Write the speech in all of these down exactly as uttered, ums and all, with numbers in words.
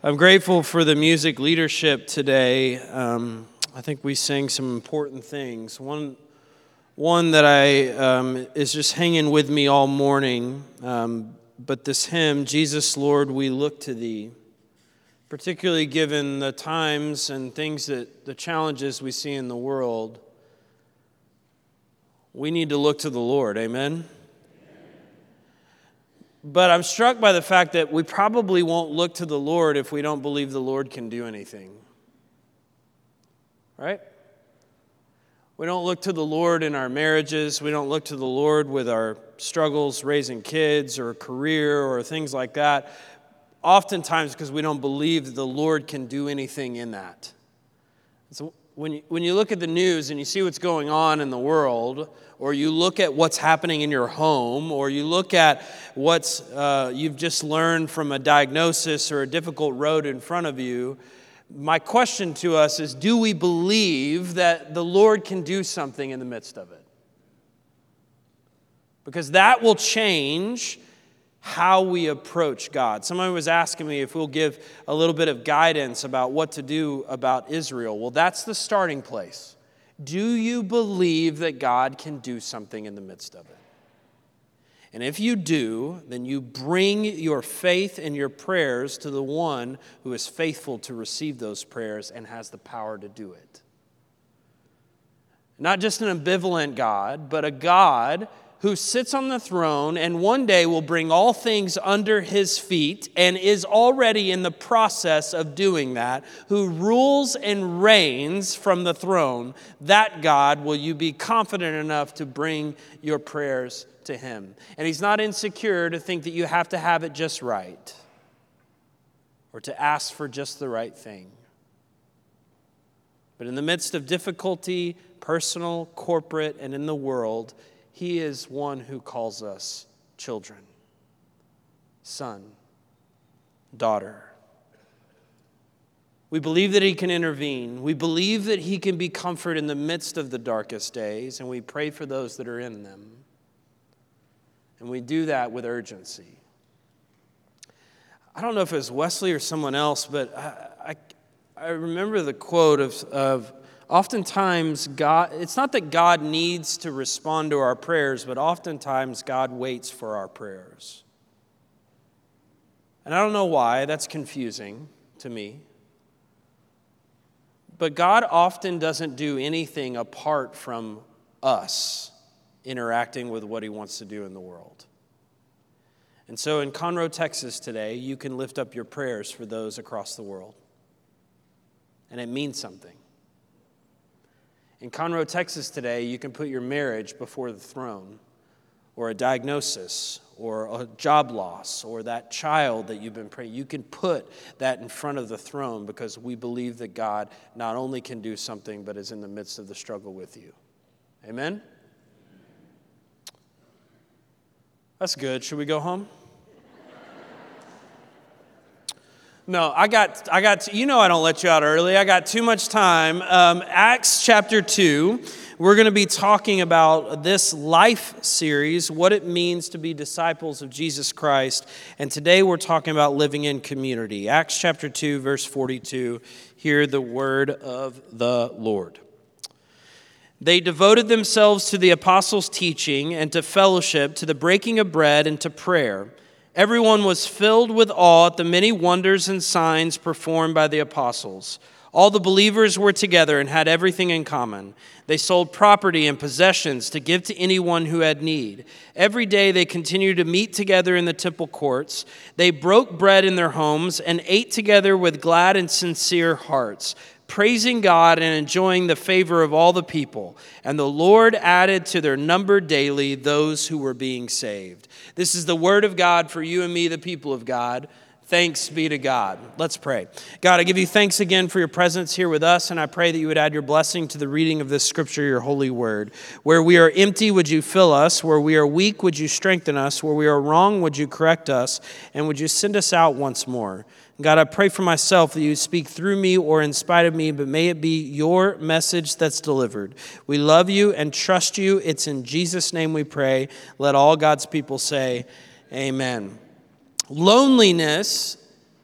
I'm grateful for the music leadership today. Um, I think we sang some important things. One, one that I um, is just hanging with me all morning. Um, but this hymn, "Jesus, Lord, we look to Thee," particularly given the times and things that the challenges we see in the world, we need to look to the Lord. Amen. But I'm struck by the fact that we probably won't look to the Lord if we don't believe the Lord can do anything. Right? We don't look to the Lord in our marriages. We don't look to the Lord with our struggles raising kids or a career or things like that. Oftentimes because we don't believe that the Lord can do anything in that. So when you, when you look at the news and you see what's going on in the world, or you look at what's happening in your home, or you look at what's uh, you've just learned from a diagnosis or a difficult road in front of you, my question to us is, do we believe that the Lord can do something in the midst of it? Because that will change how we approach God. Someone was asking me if we'll give a little bit of guidance about what to do about Israel. Well, that's the starting place. Do you believe that God can do something in the midst of it? And if you do, then you bring your faith and your prayers to the one who is faithful to receive those prayers and has the power to do it. Not just an ambivalent God, but a God who sits on the throne and one day will bring all things under his feet and is already in the process of doing that, who rules and reigns from the throne. That God will you be confident enough to bring your prayers to him. And he's not insecure to think that you have to have it just right or to ask for just the right thing. But in the midst of difficulty, personal, corporate, and in the world, he is one who calls us children, son, daughter. We believe that he can intervene. We believe that he can be comfort in the midst of the darkest days, and we pray for those that are in them. And we do that with urgency. I don't know if it was Wesley or someone else, but I, I, I remember the quote of, of oftentimes, God, it's not that God needs to respond to our prayers, but oftentimes God waits for our prayers. And I don't know why, that's confusing to me. But God often doesn't do anything apart from us interacting with what he wants to do in the world. And so in Conroe, Texas today, you can lift up your prayers for those across the world. And it means something. In Conroe, Texas today, you can put your marriage before the throne, or a diagnosis, or a job loss, or that child that you've been praying. You can put that in front of the throne because we believe that God not only can do something, but is in the midst of the struggle with you. Amen? That's good. Should we go home? No, I got, I got, you know I don't let you out early. I got too much time. Um, Acts chapter two, we're going to be talking about this life series, what it means to be disciples of Jesus Christ. And today we're talking about living in community. Acts chapter two, verse forty-two, hear the word of the Lord. They devoted themselves to the apostles' teaching and to fellowship, to the breaking of bread and to prayer. Everyone was filled with awe at the many wonders and signs performed by the apostles. All the believers were together and had everything in common. They sold property and possessions to give to anyone who had need. Every day they continued to meet together in the temple courts. They broke bread in their homes and ate together with glad and sincere hearts, praising God and enjoying the favor of all the people. And the Lord added to their number daily those who were being saved. This is the word of God for you and me, the people of God. Thanks be to God. Let's pray. God, I give you thanks again for your presence here with us, and I pray that you would add your blessing to the reading of this scripture, your holy word. Where we are empty, would you fill us? Where we are weak, would you strengthen us? Where we are wrong, would you correct us? And would you send us out once more? God, I pray for myself that you speak through me or in spite of me, but may it be your message that's delivered. We love you and trust you. It's in Jesus' name we pray. Let all God's people say, amen. Loneliness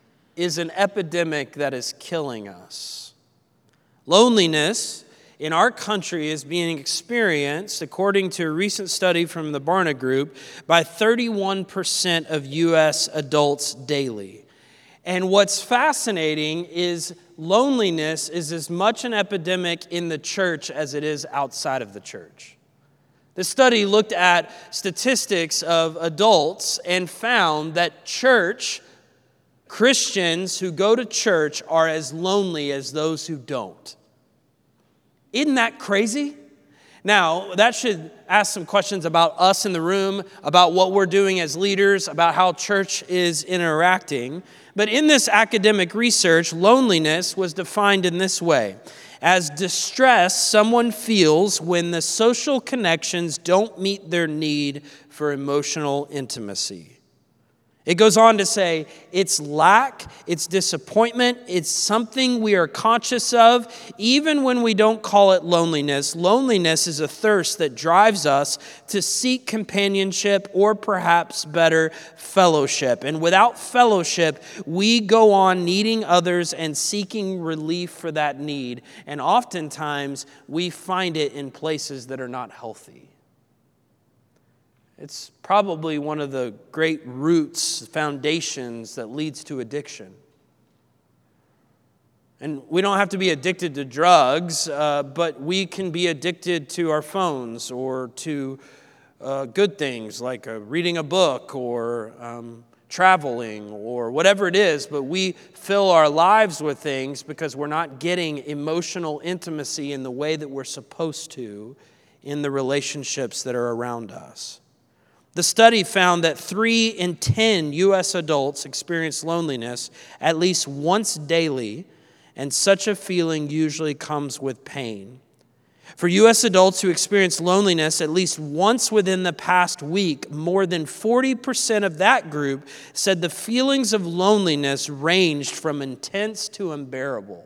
is an epidemic that is killing us. Loneliness in our country is being experienced, according to a recent study from the Barna Group, by thirty-one percent of U S adults daily. And what's fascinating is loneliness is as much an epidemic in the church as it is outside of the church. The study looked at statistics of adults and found that church, Christians who go to church are as lonely as those who don't. Isn't that crazy? Now, that should ask some questions about us in the room, about what we're doing as leaders, about how church is interacting. But in this academic research, loneliness was defined in this way: as distress someone feels when the social connections don't meet their need for emotional intimacy. It goes on to say, it's lack, it's disappointment, it's something we are conscious of, even when we don't call it loneliness. Loneliness is a thirst that drives us to seek companionship or perhaps better, fellowship. And without fellowship, we go on needing others and seeking relief for that need. And oftentimes, we find it in places that are not healthy. It's probably one of the great roots, foundations that leads to addiction. And we don't have to be addicted to drugs, uh, but we can be addicted to our phones or to uh, good things like uh, reading a book or um, traveling or whatever it is. But we fill our lives with things because we're not getting emotional intimacy in the way that we're supposed to in the relationships that are around us. The study found that three in ten U S adults experience loneliness at least once daily, and such a feeling usually comes with pain. For U S adults who experience loneliness at least once within the past week, more than forty percent of that group said the feelings of loneliness ranged from intense to unbearable.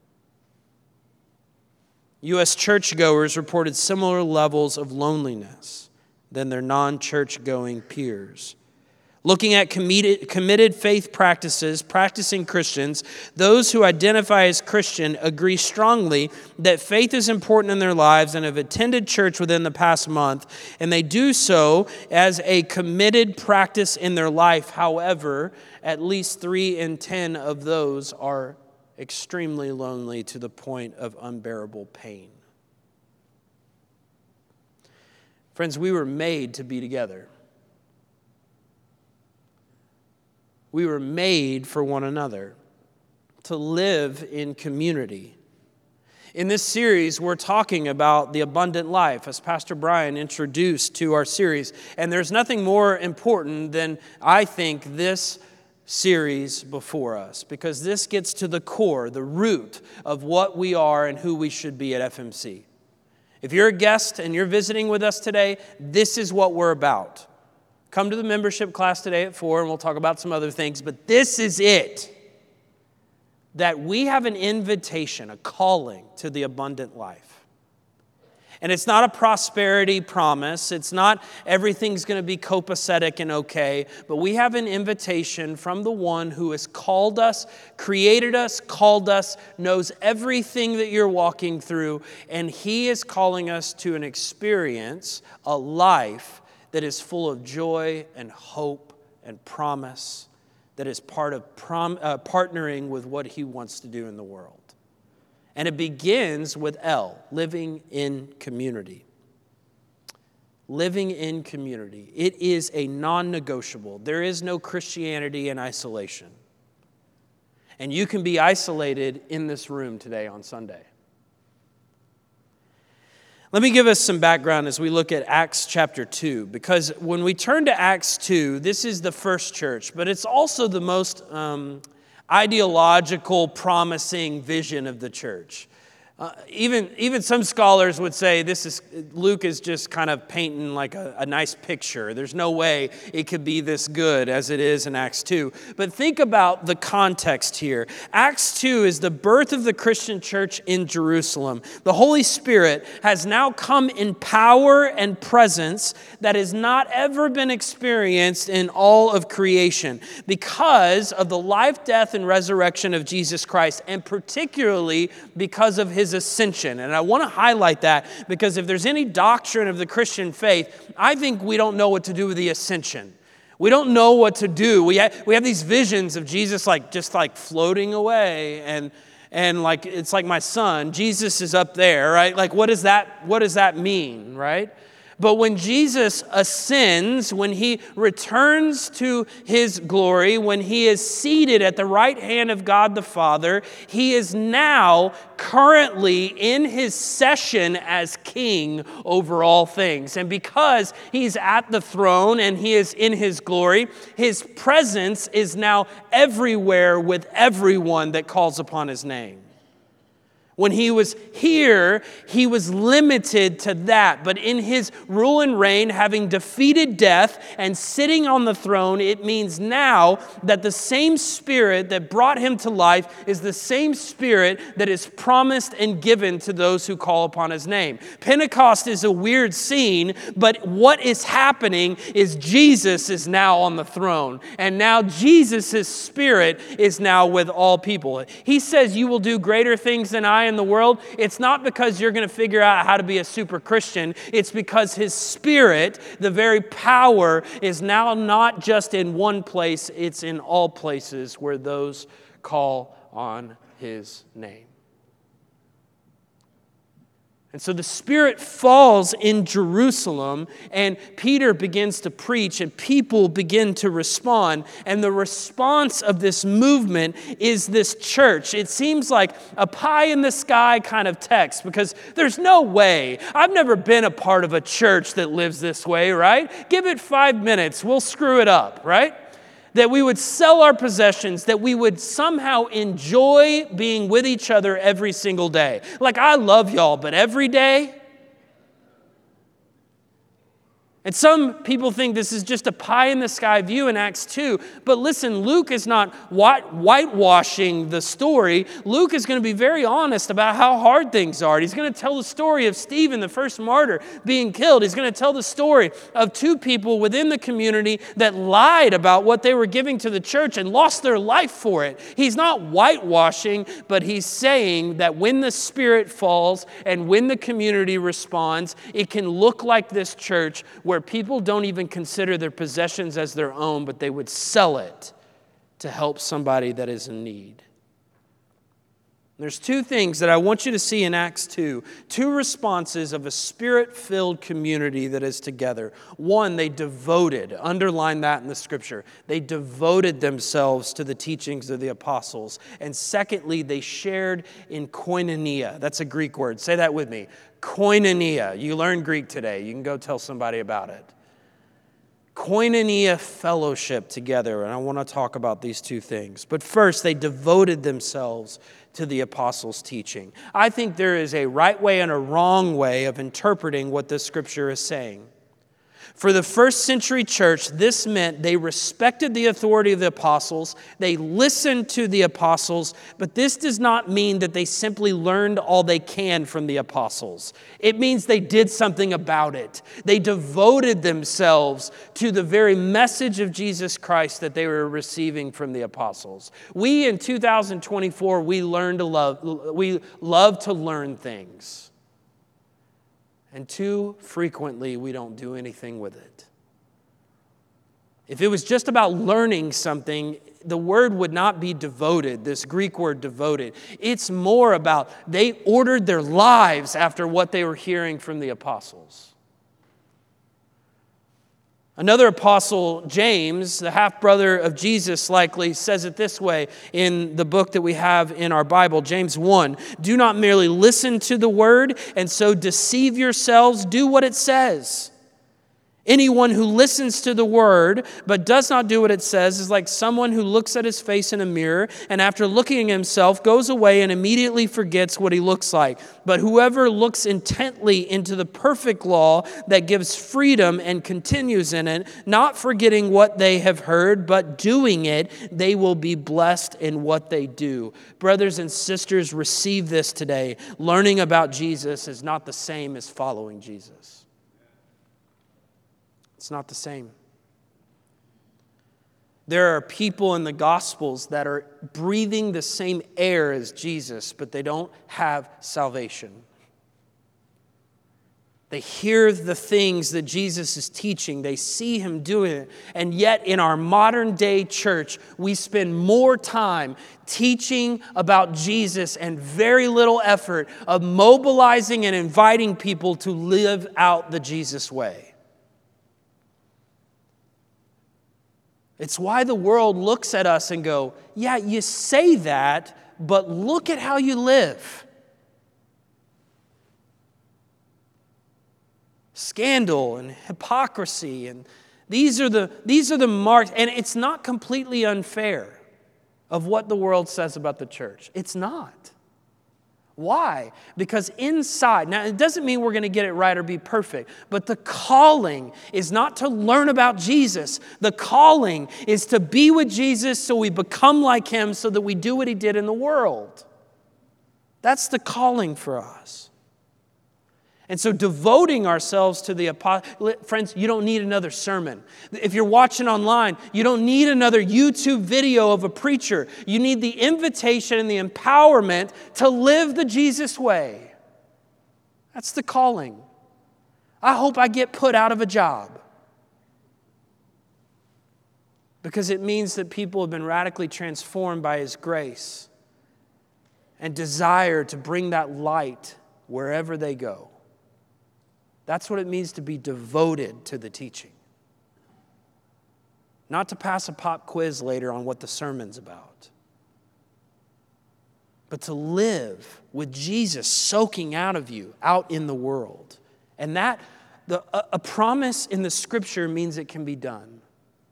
U S churchgoers reported similar levels of loneliness than their non-church-going peers. Looking at committed, committed faith practices, practicing Christians, those who identify as Christian agree strongly that faith is important in their lives and have attended church within the past month, and they do so as a committed practice in their life. However, at least three in ten of those are extremely lonely to the point of unbearable pain. Friends, we were made to be together. We were made for one another, to live in community. In this series, we're talking about the abundant life, as Pastor Brian introduced to our series. And there's nothing more important than, I think, this series before us, because this gets to the core, the root of what we are and who we should be at F M C. If you're a guest and you're visiting with us today, this is what we're about. Come to the membership class today at four, and we'll talk about some other things, but this is it. That we have an invitation, a calling to the abundant life. And it's not a prosperity promise. It's not everything's going to be copacetic and okay. But we have an invitation from the one who has called us, created us, called us, knows everything that you're walking through. And he is calling us to an experience, a life that is full of joy and hope and promise, that is part of prom, uh, partnering with what he wants to do in the world. And it begins with L, living in community. Living in community. It is a non-negotiable. There is no Christianity in isolation. And you can be isolated in this room today on Sunday. Let me give us some background as we look at Acts chapter two, because when we turn to Acts two, this is the first church, but it's also the most um, ideological, promising vision of the church. Uh, even, even some scholars would say this is Luke is just kind of painting like a, a nice picture. There's no way it could be this good as it is in Acts two. But think about the context here. Acts two is the birth of the Christian church in Jerusalem. The Holy Spirit has now come in power and presence that has not ever been experienced in all of creation because of the life, death, and resurrection of Jesus Christ, and particularly because of his ascension. And I want to highlight that because if there's any doctrine of the Christian faith, I think we don't know what to do with the ascension. We don't know what to do. We have, we have these visions of Jesus like just like floating away and and like it's like my son, Jesus is up there, right? Like what does that what does that mean, right? But when Jesus ascends, when he returns to his glory, when he is seated at the right hand of God the Father, he is now currently in his session as king over all things. And because he's at the throne and he is in his glory, his presence is now everywhere with everyone that calls upon his name. When he was here, he was limited to that. But in his rule and reign, having defeated death and sitting on the throne, it means now that the same Spirit that brought him to life is the same Spirit that is promised and given to those who call upon his name. Pentecost is a weird scene, but what is happening is Jesus is now on the throne. And now Jesus' Spirit is now with all people. He says, you will do greater things than I in the world. It's not because you're going to figure out how to be a super Christian. It's because his Spirit, the very power, is now not just in one place, it's in all places where those call on his name. And so the Spirit falls in Jerusalem, and Peter begins to preach, and people begin to respond. And the response of this movement is this church. It seems like a pie-in-the-sky kind of text, because there's no way. I've never been a part of a church that lives this way, right? Give it five minutes, we'll screw it up, right? That we would sell our possessions, that we would somehow enjoy being with each other every single day. Like, I love y'all, but every day? And some people think this is just a pie-in-the-sky view in Acts two. But listen, Luke is not white, whitewashing the story. Luke is going to be very honest about how hard things are. He's going to tell the story of Stephen, the first martyr, being killed. He's going to tell the story of two people within the community that lied about what they were giving to the church and lost their life for it. He's not whitewashing, but he's saying that when the Spirit falls and when the community responds, it can look like this church where people don't even consider their possessions as their own, but they would sell it to help somebody that is in need. There's two things that I want you to see in Acts two. Two responses of a Spirit-filled community that is together. One, they devoted, underline that in the Scripture. They devoted themselves to the teachings of the apostles. And secondly, they shared in koinonia. That's a Greek word. Say that with me. Koinonia. You learned Greek today. You can go tell somebody about it. Koinonia fellowship together. And I want to talk about these two things. But first, they devoted themselves to the apostles' teaching. I think there is a right way and a wrong way of interpreting what this scripture is saying. For the first century church, this meant they respected the authority of the apostles, they listened to the apostles, but this does not mean that they simply learned all they can from the apostles. It means they did something about it. They devoted themselves to the very message of Jesus Christ that they were receiving from the apostles. We in two thousand twenty-four, we learn to love, we love to learn things. And too frequently, we don't do anything with it. If it was just about learning something, the word would not be devoted, this Greek word devoted. It's more about they ordered their lives after what they were hearing from the apostles. Another apostle, James, the half-brother of Jesus likely, says it this way in the book that we have in our Bible, James one. Do not merely listen to the word and so deceive yourselves. Do what it says. Anyone who listens to the word but does not do what it says is like someone who looks at his face in a mirror and after looking at himself goes away and immediately forgets what he looks like. But whoever looks intently into the perfect law that gives freedom and continues in it, not forgetting what they have heard but doing it, they will be blessed in what they do. Brothers and sisters, receive this today. Learning about Jesus is not the same as following Jesus. It's not the same. There are people in the Gospels that are breathing the same air as Jesus, but they don't have salvation. They hear the things that Jesus is teaching. They see him doing it. And yet in our modern day church, we spend more time teaching about Jesus and very little effort of mobilizing and inviting people to live out the Jesus way. It's why the world looks at us and go, yeah, you say that, but look at how you live. Scandal and hypocrisy, and these are the these are the marks, and it's not completely unfair of what the world says about the church. It's not. Why? Because inside, now it doesn't mean we're going to get it right or be perfect, but the calling is not to learn about Jesus. The calling is to be with Jesus so we become like him so that we do what he did in the world. That's the calling for us. And so devoting ourselves to the apostle, friends, you don't need another sermon. If you're watching online, you don't need another YouTube video of a preacher. You need the invitation and the empowerment to live the Jesus way. That's the calling. I hope I get put out of a job. Because it means that people have been radically transformed by his grace and desire to bring that light wherever they go. That's what it means to be devoted to the teaching. Not to pass a pop quiz later on what the sermon's about. But to live with Jesus soaking out of you, out in the world. And that, the, a, a promise in the scripture means it can be done.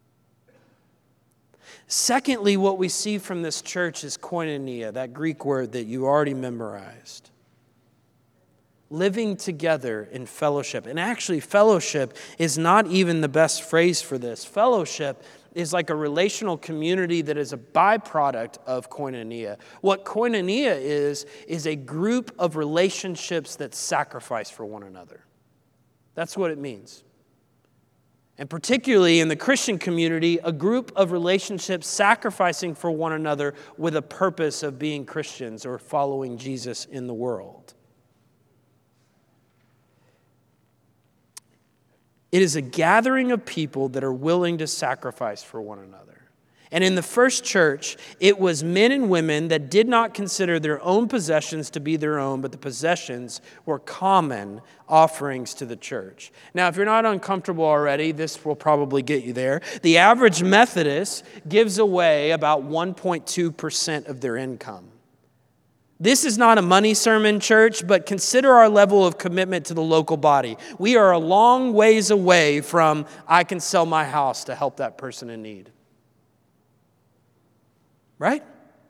Secondly, what we see from this church is koinonia, that Greek word that you already memorized. Living together in fellowship. And actually, fellowship is not even the best phrase for this. Fellowship is like a relational community that is a byproduct of koinonia. What koinonia is, is a group of relationships that sacrifice for one another. That's what it means. And particularly in the Christian community, a group of relationships sacrificing for one another with a purpose of being Christians or following Jesus in the world. It is a gathering of people that are willing to sacrifice for one another. And in the first church, it was men and women that did not consider their own possessions to be their own, but the possessions were common offerings to the church. Now, if you're not uncomfortable already, this will probably get you there. The average Methodist gives away about one point two percent of their income. This is not a money sermon, church, but consider our level of commitment to the local body. We are a long ways away from, I can sell my house to help that person in need. Right?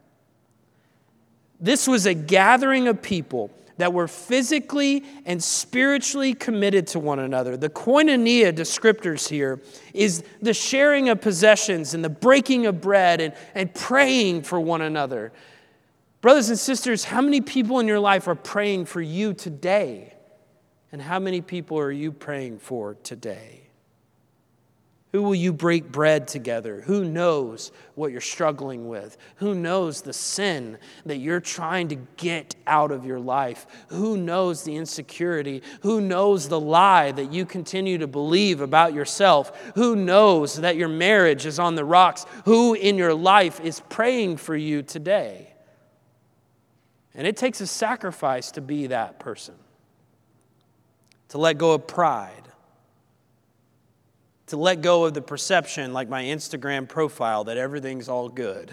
This was a gathering of people that were physically and spiritually committed to one another. The koinonia descriptors here is the sharing of possessions and the breaking of bread and, and praying for one another. Brothers and sisters, how many people in your life are praying for you today? And how many people are you praying for today? Who will you break bread together? Who knows what you're struggling with? Who knows the sin that you're trying to get out of your life? Who knows the insecurity? Who knows the lie that you continue to believe about yourself? Who knows that your marriage is on the rocks? Who in your life is praying for you today? And it takes a sacrifice to be that person. To let go of pride. To let go of the perception, like my Instagram profile, that everything's all good.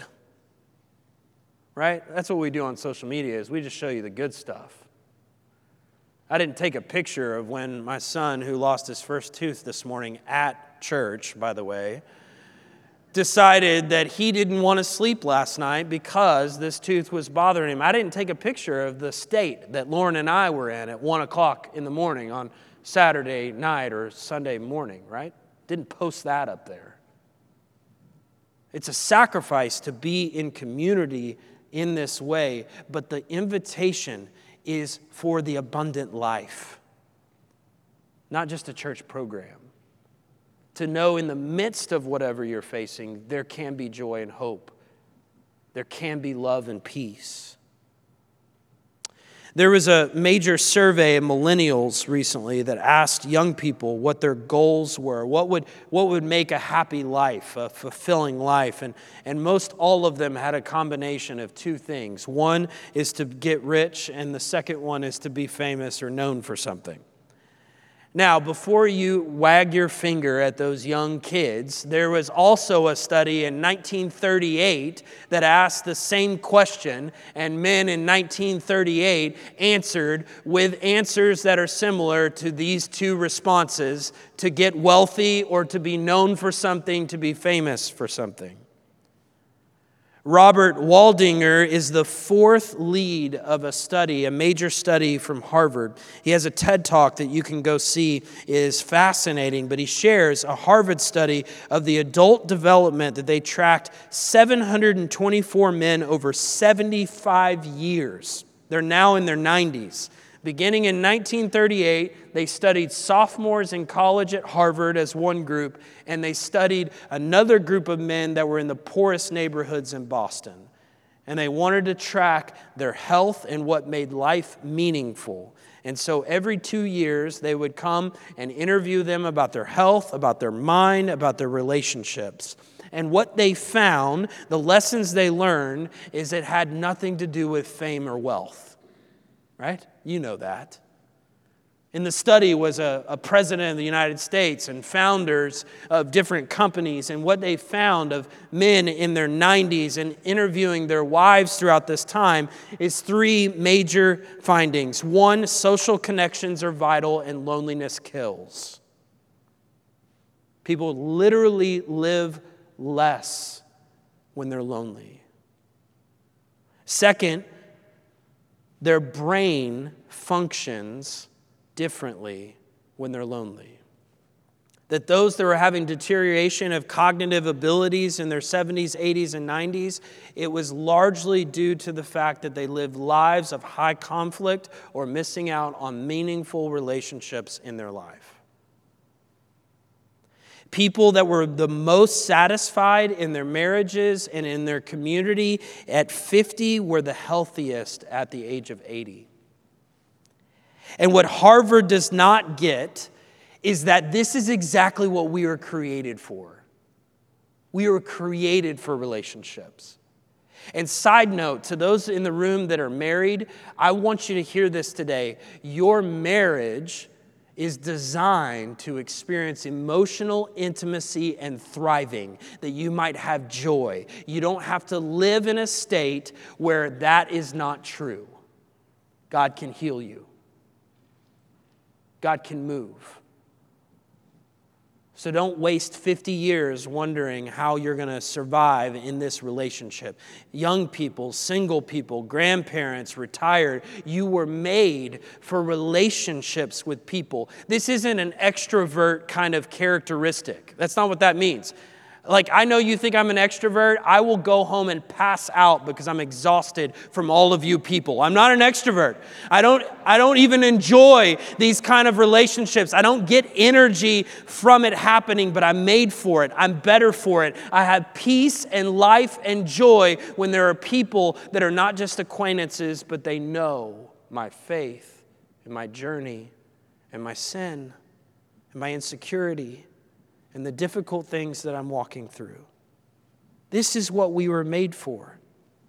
Right? That's what we do on social media, is we just show you the good stuff. I didn't take a picture of when my son, who lost his first tooth this morning at church, by the way, decided that he didn't want to sleep last night because this tooth was bothering him. I didn't take a picture of the state that Lauren and I were in at one o'clock in the morning on Saturday night or Sunday morning, right? Didn't post that up there. It's a sacrifice to be in community in this way, but the invitation is for the abundant life, not just a church program. To know in the midst of whatever you're facing, there can be joy and hope. There can be love and peace. There was a major survey of millennials recently that asked young people what their goals were, what would what would make a happy life, a fulfilling life. And, and most all of them had a combination of two things. One is to get rich, and the second one is to be famous or known for something. Now, before you wag your finger at those young kids, there was also a study in nineteen thirty-eight that asked the same question, and men in nineteen thirty-eight answered with answers that are similar to these two responses: to get wealthy or to be known for something, to be famous for something. Robert Waldinger is the fourth lead of a study, a major study from Harvard. He has a TED Talk that you can go see. It is fascinating, but he shares a Harvard study of the adult development that they tracked seven hundred twenty-four men over seventy-five years. They're now in their nineties. Beginning in nineteen thirty-eight, they studied sophomores in college at Harvard as one group, and they studied another group of men that were in the poorest neighborhoods in Boston. And they wanted to track their health and what made life meaningful. And so every two years, they would come and interview them about their health, about their mind, about their relationships. And what they found, the lessons they learned, is it had nothing to do with fame or wealth. Right? You know that. In the study was a, a president of the United States and founders of different companies. And what they found of men in their nineties and interviewing their wives throughout this time is three major findings. One, social connections are vital and loneliness kills. People literally live less when they're lonely. Second, their brain functions differently when they're lonely. That those that were having deterioration of cognitive abilities in their seventies, eighties, and nineties, it was largely due to the fact that they lived lives of high conflict or missing out on meaningful relationships in their life. People that were the most satisfied in their marriages and in their community at fifty were the healthiest at the age of eighty. And what Harvard does not get is that this is exactly what we were created for. We were created for relationships. And side note, to those in the room that are married, I want you to hear this today. Your marriage is designed to experience emotional intimacy and thriving, that you might have joy. You don't have to live in a state where that is not true. God can heal you. God can move. So don't waste fifty years wondering how you're going to survive in this relationship. Young people, single people, grandparents, retired, you were made for relationships with people. This isn't an extrovert kind of characteristic. That's not what that means. Like, I know you think I'm an extrovert. I will go home and pass out because I'm exhausted from all of you people. I'm not an extrovert. I don't, I don't even enjoy these kind of relationships. I don't get energy from it happening, but I'm made for it. I'm better for it. I have peace and life and joy when there are people that are not just acquaintances, but they know my faith and my journey and my sin and my insecurity and the difficult things that I'm walking through. This is what we were made for.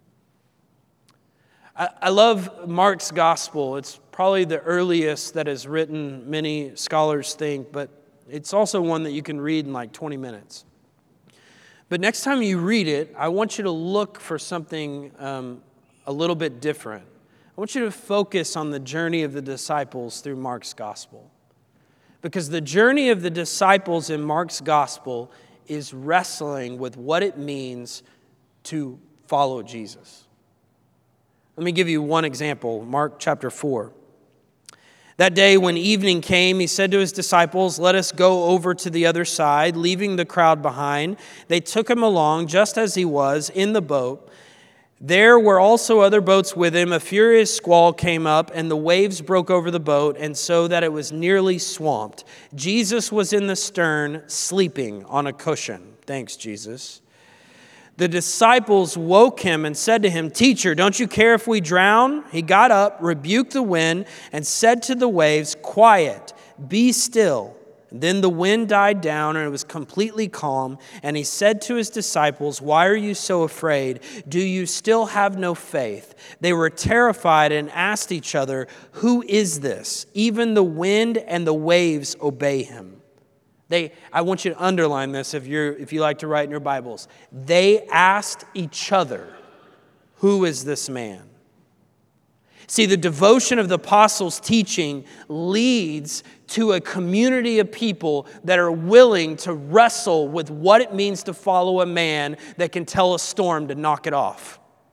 I, I love Mark's gospel. It's probably the earliest that is written, many scholars think, but it's also one that you can read in like twenty minutes. But next time you read it, I want you to look for something um, a little bit different. I I want you to focus on the journey of the disciples through Mark's gospel. Because the journey of the disciples in Mark's gospel is wrestling with what it means to follow Jesus. Let me give you one example, Mark chapter four. That day when evening came, he said to his disciples, "Let us go over to the other side," leaving the crowd behind. They took him along just as he was in the boat. There were also other boats with him. A furious squall came up, and the waves broke over the boat, and so that it was nearly swamped. Jesus was in the stern, sleeping on a cushion. Thanks, Jesus. The disciples woke him and said to him, "Teacher, don't you care if we drown?" He got up, rebuked the wind, and said to the waves, "Quiet, be still." Then the wind died down, and it was completely calm. And he said to his disciples, "Why are you so afraid? Do you still have no faith?" They were terrified and asked each other, "Who is this? Even the wind and the waves obey him." They, I want you to underline this if you're if you like to write in your Bibles. They asked each other, "Who is this man?" See, the devotion of the apostles' teaching leads to a community of people that are willing to wrestle with what it means to follow a man that can tell a storm to knock it off.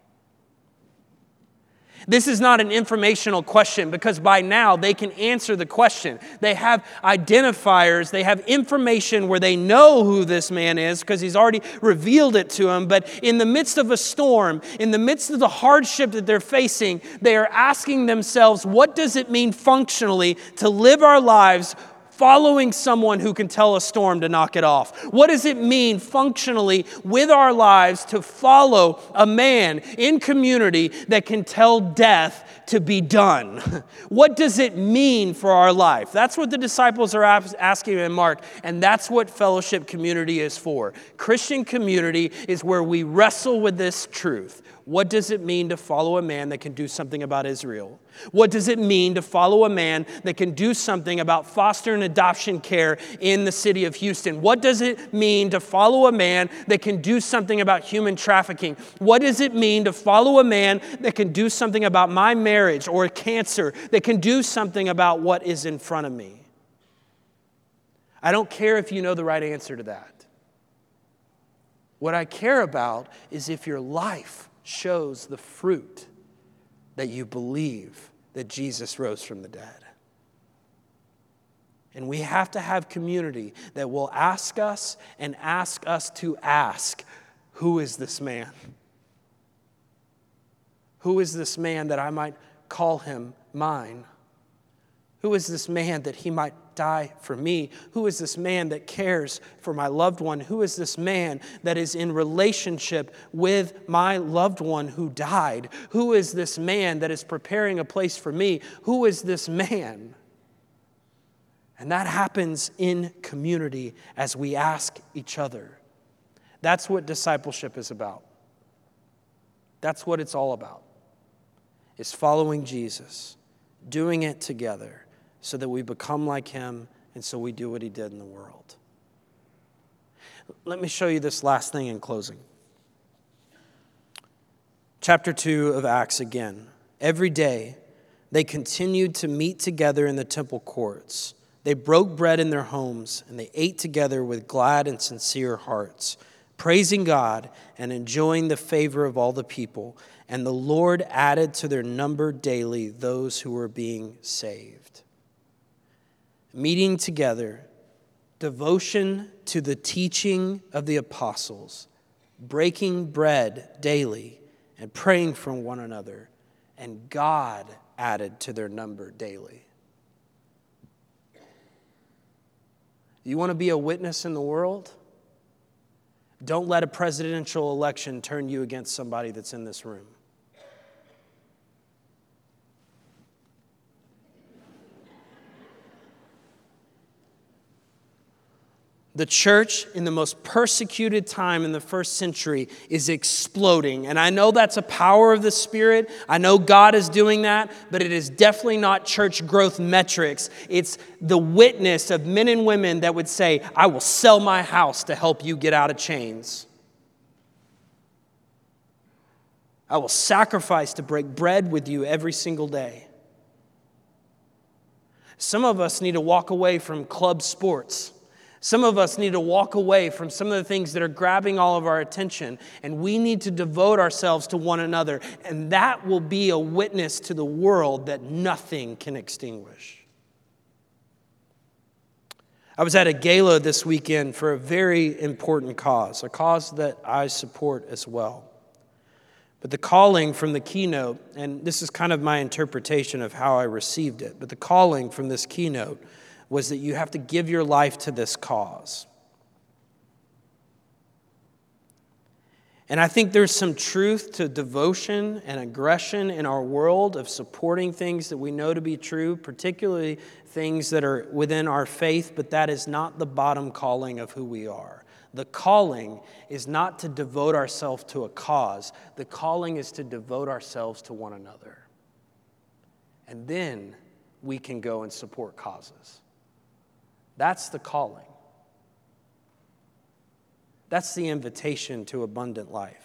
This is not an informational question because by now they can answer the question. They have identifiers, they have information where they know who this man is because he's already revealed it to them. But in the midst of a storm, in the midst of the hardship that they're facing, they are asking themselves, what does it mean functionally to live our lives following someone who can tell a storm to knock it off? What does it mean functionally with our lives to follow a man in community that can tell death to be done? What does it mean for our life? That's what the disciples are asking in Mark, and that's what fellowship community is for. Christian community is where we wrestle with this truth. What does it mean to follow a man that can do something about Israel? What does it mean to follow a man that can do something about foster and adoption care in the city of Houston? What does it mean to follow a man that can do something about human trafficking? What does it mean to follow a man that can do something about my marriage or cancer, that can do something about what is in front of me? I don't care if you know the right answer to that. What I care about is if your life shows the fruit that you believe that Jesus rose from the dead. And we have to have community that will ask us and ask us to ask, who is this man? Who is this man that I might call him mine? Who is this man that he might die for me? Who is this man that cares for my loved one? Who is this man that is in relationship with my loved one who died? Who is this man that is preparing a place for me? Who is this man? And that happens in community as we ask each other. That's what discipleship is about. That's what it's all about. Is following Jesus, doing it together, so that we become like him, and so we do what he did in the world. Let me show you this last thing in closing. Chapter two of Acts again. Every day, they continued to meet together in the temple courts. They broke bread in their homes, and they ate together with glad and sincere hearts, praising God and enjoying the favor of all the people. And the Lord added to their number daily those who were being saved. Meeting together, devotion to the teaching of the apostles, breaking bread daily, and praying for one another, and God added to their number daily. You want to be a witness in the world? Don't let a presidential election turn you against somebody that's in this room. The church in the most persecuted time in the first century is exploding. And I know that's a power of the Spirit. I know God is doing that, but it is definitely not church growth metrics. It's the witness of men and women that would say, I will sell my house to help you get out of chains. I will sacrifice to break bread with you every single day. Some of us need to walk away from club sports. Some of us need to walk away from some of the things that are grabbing all of our attention, and we need to devote ourselves to one another, and that will be a witness to the world that nothing can extinguish. I was at a gala this weekend for a very important cause, a cause that I support as well. But the calling from the keynote, and this is kind of my interpretation of how I received it, but the calling from this keynote was that you have to give your life to this cause. And I think there's some truth to devotion and aggression in our world of supporting things that we know to be true, particularly things that are within our faith, but that is not the bottom calling of who we are. The calling is not to devote ourselves to a cause. The calling is to devote ourselves to one another. And then we can go and support causes. That's the calling. That's the invitation to abundant life.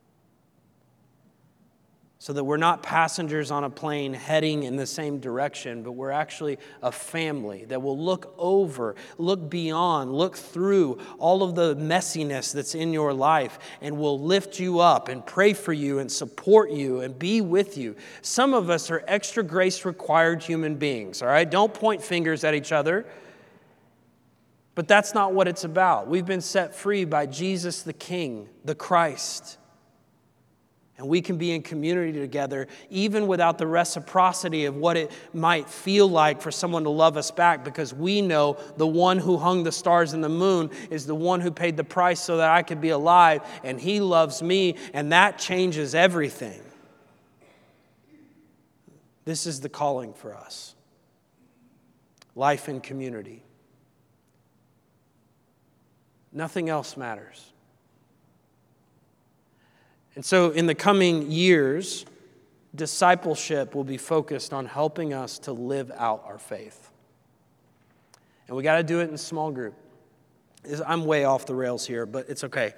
So that we're not passengers on a plane heading in the same direction, but we're actually a family that will look over, look beyond, look through all of the messiness that's in your life and will lift you up and pray for you and support you and be with you. Some of us are extra grace required human beings, all right? Don't point fingers at each other. But that's not what it's about. We've been set free by Jesus the King, the Christ. And we can be in community together even without the reciprocity of what it might feel like for someone to love us back, because we know the one who hung the stars and the moon is the one who paid the price so that I could be alive, and he loves me, and that changes everything. This is the calling for us. Life in community. Nothing else matters. And so in the coming years, discipleship will be focused on helping us to live out our faith. And we got to do it in small group. I'm way off the rails here, but it's okay.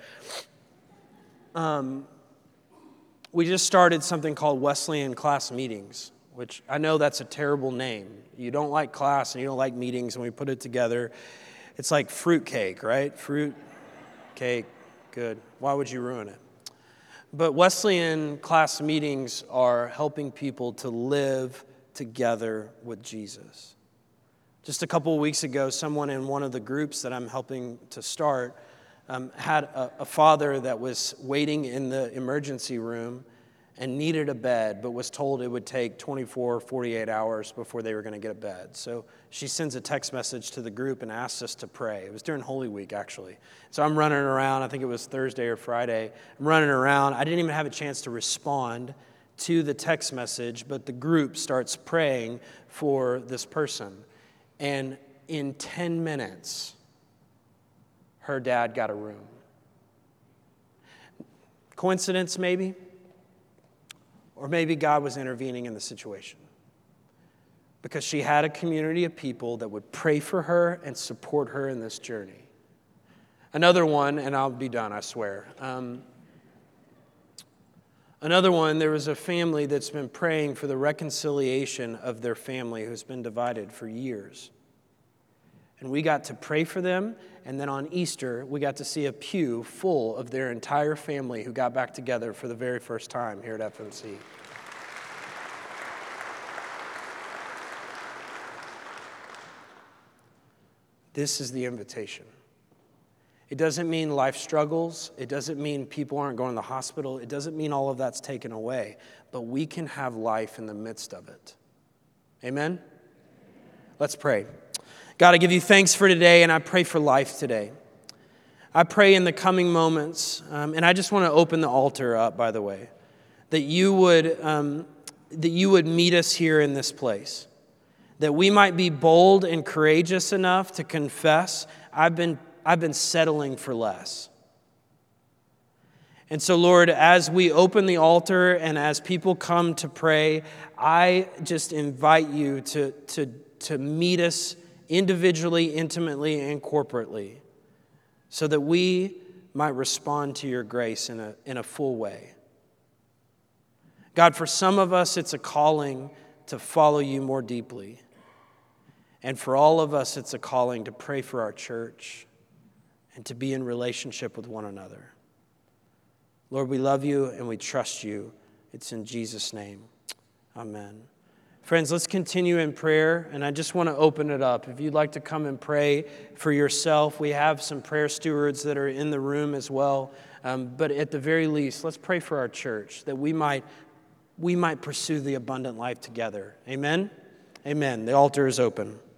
Um, we just started something called Wesleyan Class Meetings, which I know that's a terrible name. You don't like class and you don't like meetings, and we put it together. It's like fruit cake, right? Fruit cake, good. Why would you ruin it? But Wesleyan class meetings are helping people to live together with Jesus. Just a couple of weeks ago, someone in one of the groups that I'm helping to start um, had a, a father that was waiting in the emergency room and needed a bed, but was told it would take twenty-four, forty-eight hours before they were going to get a bed. So she sends a text message to the group and asks us to pray. It was during Holy Week, actually. So I'm running around. I think it was Thursday or Friday. I'm running around. I didn't even have a chance to respond to the text message, but the group starts praying for this person. And in ten minutes, her dad got a room. Coincidence, maybe? Or maybe God was intervening in the situation. Because she had a community of people that would pray for her and support her in this journey. Another one, and I'll be done, I swear. Um, another one, there was a family that's been praying for the reconciliation of their family who's been divided for years. And we got to pray for them, and then on Easter, we got to see a pew full of their entire family who got back together for the very first time here at F M C. This is the invitation. It doesn't mean life struggles. It doesn't mean people aren't going to the hospital. It doesn't mean all of that's taken away. But we can have life in the midst of it. Amen? Let's pray. God, I give you thanks for today, and I pray for life today. I pray in the coming moments, um, and I just want to open the altar up, by the way, that you would um, that you would meet us here in this place, that we might be bold and courageous enough to confess, I've been I've been settling for less. And so, Lord, as we open the altar and as people come to pray, I just invite you to, to, to meet us individually, intimately, and corporately, so that we might respond to your grace in a, in a full way. God, for some of us, it's a calling to follow you more deeply. And for all of us, it's a calling to pray for our church and to be in relationship with one another. Lord, we love you and we trust you. It's in Jesus' name. Amen. Friends, let's continue in prayer, and I just want to open it up. If you'd like to come and pray for yourself, we have some prayer stewards that are in the room as well. Um, but at the very least, let's pray for our church, that we might, we might pursue the abundant life together. Amen? Amen. The altar is open.